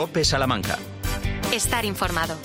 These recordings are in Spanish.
COPE Salamanca. Estar informado.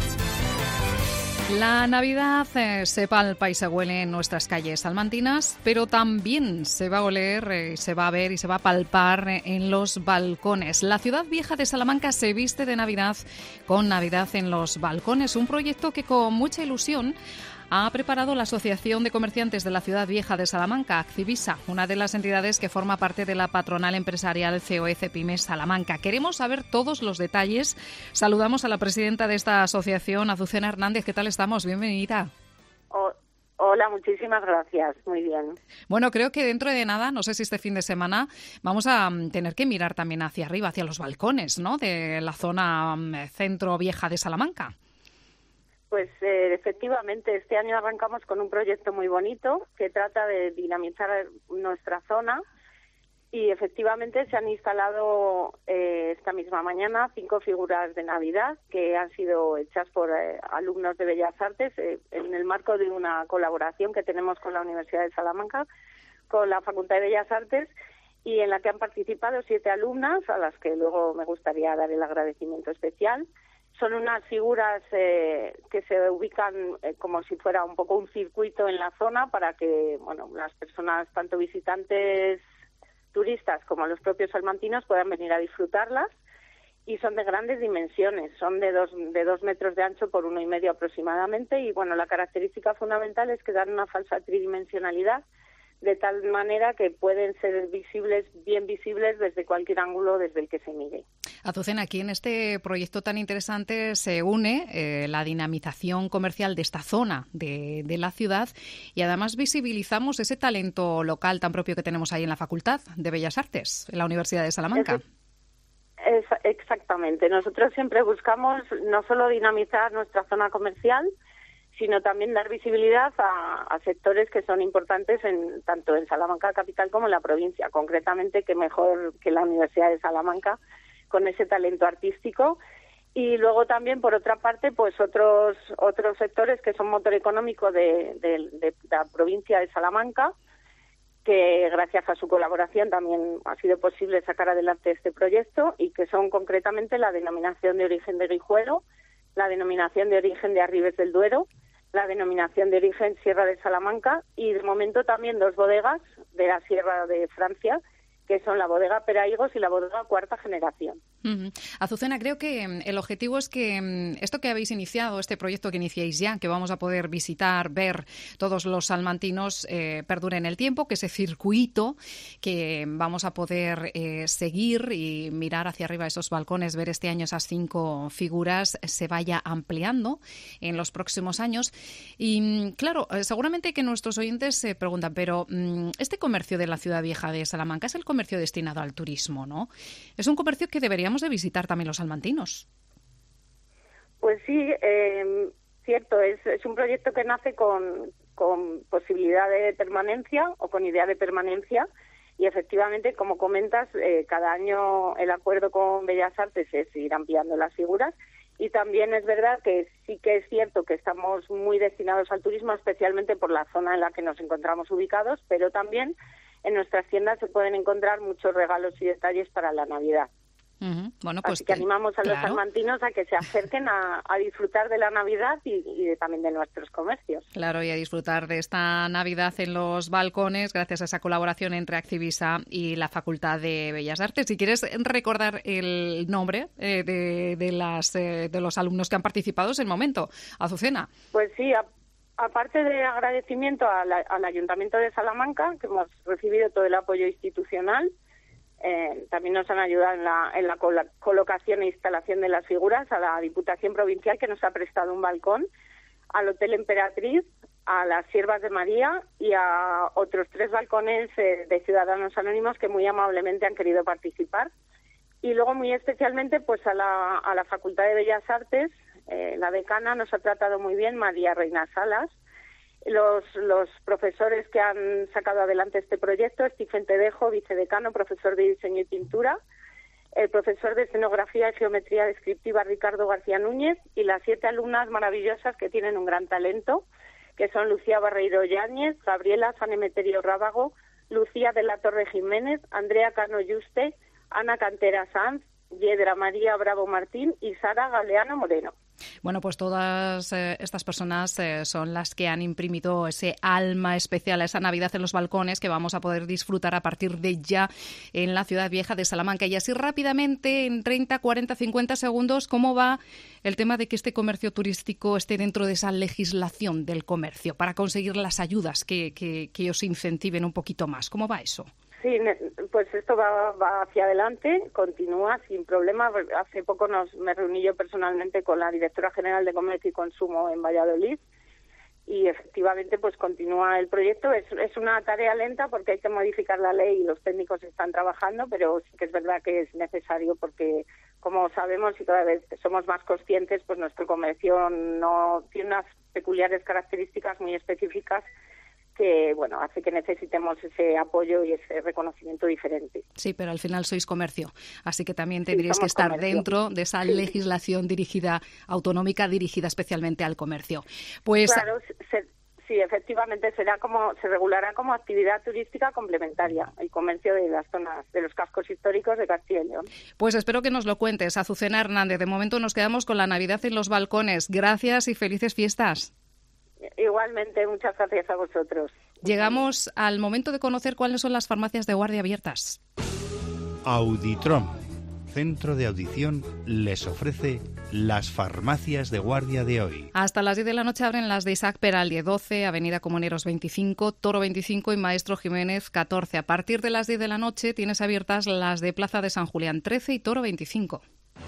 La Navidad se palpa y se huele en nuestras calles salmantinas, pero también se va a oler, se va a ver y se va a palpar en los balcones. La ciudad vieja de Salamanca se viste de Navidad con Navidad en los balcones, un proyecto que con mucha ilusión ha preparado la Asociación de Comerciantes de la Ciudad Vieja de Salamanca, Activisa, una de las entidades que forma parte de la patronal empresarial COE-CEPIMES Salamanca. Queremos saber todos los detalles. Saludamos a la presidenta de esta asociación, Azucena Hernández. ¿Qué tal estamos? Bienvenida. Hola, muchísimas gracias. Muy bien. Bueno, creo que dentro de nada, no sé si este fin de semana, vamos a tener que mirar también hacia arriba, hacia los balcones, ¿no?, de la zona centro vieja de Salamanca. Pues efectivamente, este año arrancamos con un proyecto muy bonito que trata de dinamizar nuestra zona y efectivamente se han instalado esta misma mañana 5 figuras de Navidad que han sido hechas por alumnos de Bellas Artes en el marco de una colaboración que tenemos con la Universidad de Salamanca, con la Facultad de Bellas Artes, y en la que han participado 7 alumnas a las que luego me gustaría dar el agradecimiento especial. Son unas figuras que se ubican como si fuera un poco un circuito en la zona para que, bueno, las personas, tanto visitantes, turistas como los propios salmantinos, puedan venir a disfrutarlas. Y son de grandes dimensiones, son de 2 metros de ancho por 1,5 aproximadamente. Y bueno, la característica fundamental es que dan una falsa tridimensionalidad, de tal manera que pueden ser bien visibles desde cualquier ángulo desde el que se mire. Azucena, aquí en este proyecto tan interesante se une la dinamización comercial de esta zona de la ciudad y además visibilizamos ese talento local tan propio que tenemos ahí en la Facultad de Bellas Artes, en la Universidad de Salamanca. Exactamente. Nosotros siempre buscamos no solo dinamizar nuestra zona comercial, sino también dar visibilidad a sectores que son importantes tanto en Salamanca capital como en la provincia. Concretamente, que mejor que la Universidad de Salamanca, con ese talento artístico. Y luego también, por otra parte, pues otros sectores que son motor económico de la provincia de Salamanca, que gracias a su colaboración también ha sido posible sacar adelante este proyecto, y que son concretamente la denominación de origen de Guijuelo, la denominación de origen de Arribes del Duero, la denominación de origen Sierra de Salamanca y de momento también 2 bodegas de la Sierra de Francia, que son la bodega Peraigos y la bodega Cuarta Generación. Uh-huh. Azucena, creo que el objetivo es que esto que habéis iniciado, este proyecto que iniciáis ya, que vamos a poder visitar, ver todos los salmantinos, perdure en el tiempo, que ese circuito que vamos a poder seguir y mirar hacia arriba esos balcones, ver este año esas 5 figuras, se vaya ampliando en los próximos años. Y claro, seguramente que nuestros oyentes se preguntan, pero este comercio de la ciudad vieja de Salamanca es el comercio destinado al turismo, ¿no? Es un comercio que deberíamos de visitar también los salmantinos. Pues sí, cierto, es un proyecto que nace con posibilidad de permanencia o con idea de permanencia, y efectivamente, como comentas, cada año el acuerdo con Bellas Artes es ir ampliando las figuras, y también es verdad que sí que es cierto que estamos muy destinados al turismo, especialmente por la zona en la que nos encontramos ubicados, pero también en nuestras tiendas se pueden encontrar muchos regalos y detalles para la Navidad. Uh-huh. Bueno, pues así que animamos a los salmantinos a que se acerquen a disfrutar de la Navidad y también de nuestros comercios. Claro, y a disfrutar de esta Navidad en los balcones gracias a esa colaboración entre Activisa y la Facultad de Bellas Artes. Si quieres recordar el nombre de los alumnos que han participado, es el momento. Azucena. Pues sí, aparte de agradecimiento al Ayuntamiento de Salamanca, que hemos recibido todo el apoyo institucional, también nos han ayudado en la colocación e instalación de las figuras, a la Diputación Provincial, que nos ha prestado un balcón, al Hotel Emperatriz, a las Siervas de María y a otros 3 balcones de Ciudadanos Anónimos que muy amablemente han querido participar. Y luego muy especialmente pues a la Facultad de Bellas Artes, la decana nos ha tratado muy bien, María Reina Salas. Los profesores que han sacado adelante este proyecto, Stephen Tedejo, vicedecano, profesor de diseño y pintura, el profesor de escenografía y geometría descriptiva, Ricardo García Núñez, y las 7 alumnas maravillosas que tienen un gran talento, que son Lucía Barreiro Yáñez, Gabriela San Emeterio Rábago, Lucía de la Torre Jiménez, Andrea Cano Yuste, Ana Cantera Sanz, Yedra María Bravo Martín y Sara Galeano Moreno. Bueno, pues todas estas personas son las que han imprimido ese alma especial a esa Navidad en los balcones que vamos a poder disfrutar a partir de ya en la ciudad vieja de Salamanca. Y así rápidamente, en 30, 40, 50 segundos, ¿cómo va el tema de que este comercio turístico esté dentro de esa legislación del comercio para conseguir las ayudas que os incentiven un poquito más? ¿Cómo va eso? Sí, pues esto va hacia adelante, continúa sin problema. Hace poco me reuní yo personalmente con la directora general de Comercio y Consumo en Valladolid y efectivamente pues continúa el proyecto. Es una tarea lenta porque hay que modificar la ley y los técnicos están trabajando, pero sí que es verdad que es necesario porque, como sabemos y cada vez somos más conscientes, pues nuestro comercio no tiene unas peculiares características muy específicas que, bueno, hace que necesitemos ese apoyo y ese reconocimiento diferente. Sí, pero al final sois comercio, así que también tendríais que estar comercio dentro de esa legislación autonómica dirigida especialmente al comercio. Pues claro, sí, efectivamente se regulará como actividad turística complementaria el comercio de las zonas, de los cascos históricos de Castilla y León. Pues espero que nos lo cuentes, Azucena Hernández. De momento nos quedamos con la Navidad en los balcones. Gracias y felices fiestas. Igualmente, muchas gracias a vosotros. Llegamos al momento de conocer cuáles son las farmacias de guardia abiertas. Auditrom, centro de audición, les ofrece las farmacias de guardia de hoy. Hasta las 10 de la noche abren las de Isaac Peralde 12, Avenida Comuneros 25, Toro 25 y Maestro Jiménez 14. A partir de las 10 de la noche tienes abiertas las de Plaza de San Julián 13 y Toro 25.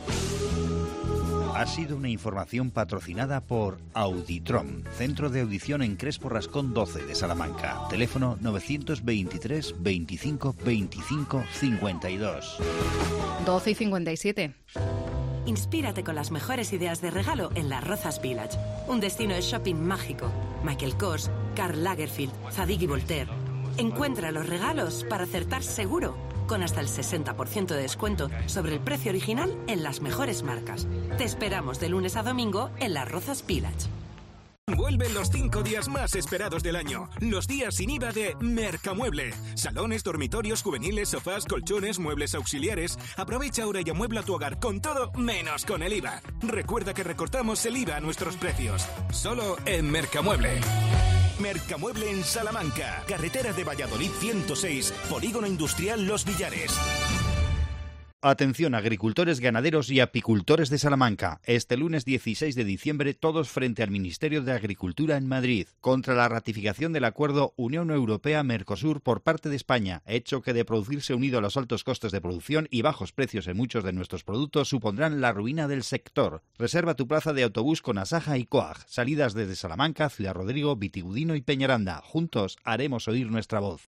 Ha sido una información patrocinada por Auditrom, centro de audición en Crespo Rascón 12 de Salamanca. Teléfono 923 25 25 52. 12 y 57. Inspírate con las mejores ideas de regalo en Las Rozas Village. Un destino de shopping mágico. Michael Kors, Karl Lagerfeld, Zadig y Voltaire. Encuentra los regalos para acertar seguro, con hasta el 60% de descuento sobre el precio original en las mejores marcas. Te esperamos de lunes a domingo en Las Rozas Village. Vuelven los 5 días más esperados del año. Los días sin IVA de Mercamueble. Salones, dormitorios, juveniles, sofás, colchones, muebles auxiliares. Aprovecha ahora y amuebla tu hogar con todo menos con el IVA. Recuerda que recortamos el IVA a nuestros precios. Solo en Mercamueble. Mercamueble en Salamanca. Carretera de Valladolid 106. Polígono Industrial Los Villares. Atención, agricultores, ganaderos y apicultores de Salamanca. Este lunes 16 de diciembre, todos frente al Ministerio de Agricultura en Madrid, contra la ratificación del acuerdo Unión Europea-Mercosur por parte de España, hecho que de producirse unido a los altos costes de producción y bajos precios en muchos de nuestros productos supondrán la ruina del sector. Reserva tu plaza de autobús con Asaja y Coag. Salidas desde Salamanca, Ciudad Rodrigo, Vitigudino y Peñaranda. Juntos haremos oír nuestra voz.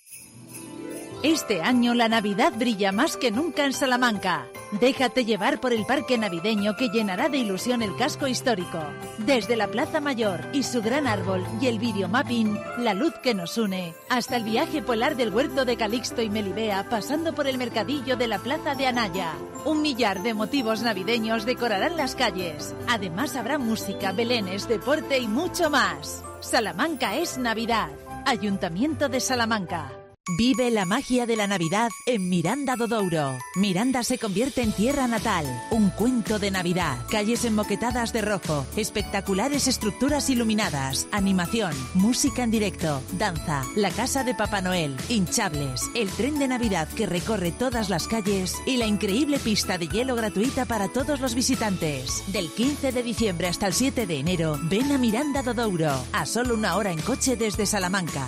Este año la Navidad brilla más que nunca en Salamanca. Déjate llevar por el parque navideño que llenará de ilusión el casco histórico. Desde la Plaza Mayor y su gran árbol y el videomapping, la luz que nos une, hasta el viaje polar del huerto de Calixto y Melibea, pasando por el mercadillo de la Plaza de Anaya. 1 millar de motivos navideños decorarán las calles. Además habrá música, belenes, deporte y mucho más. Salamanca es Navidad. Ayuntamiento de Salamanca. Vive la magia de la Navidad en Miranda do Douro. Miranda se convierte en tierra natal. Un cuento de Navidad. Calles enmoquetadas de rojo. Espectaculares estructuras iluminadas. Animación. Música en directo. Danza. La casa de Papá Noel. Hinchables. El tren de Navidad que recorre todas las calles. Y la increíble pista de hielo gratuita para todos los visitantes. Del 15 de diciembre hasta el 7 de enero, ven a Miranda do Douro. A solo 1 hora en coche desde Salamanca.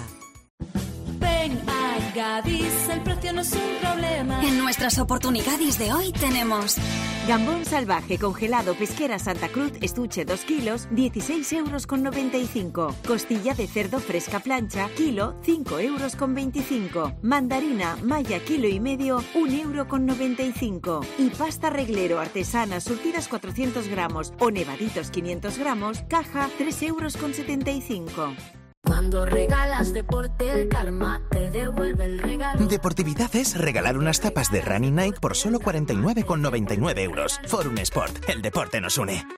Ven a Gadis, el precio no es un problema. En nuestras oportunidades de hoy tenemos gambón salvaje congelado Pesquera Santa Cruz, estuche 2 kilos, 16,95 €. Costilla de cerdo fresca plancha, kilo, 5,25 €. Mandarina Maya, kilo y medio, 1,95 €. Y pasta reglero artesana surtidas 400 gramos o nevaditos 500 gramos, caja, 3,75 €. Cuando regalas deporte, el karma te devuelve el regalo. Deportividad es regalar unas zapas de Running Nike por solo 49,99 €. Forum Sport, el deporte nos une.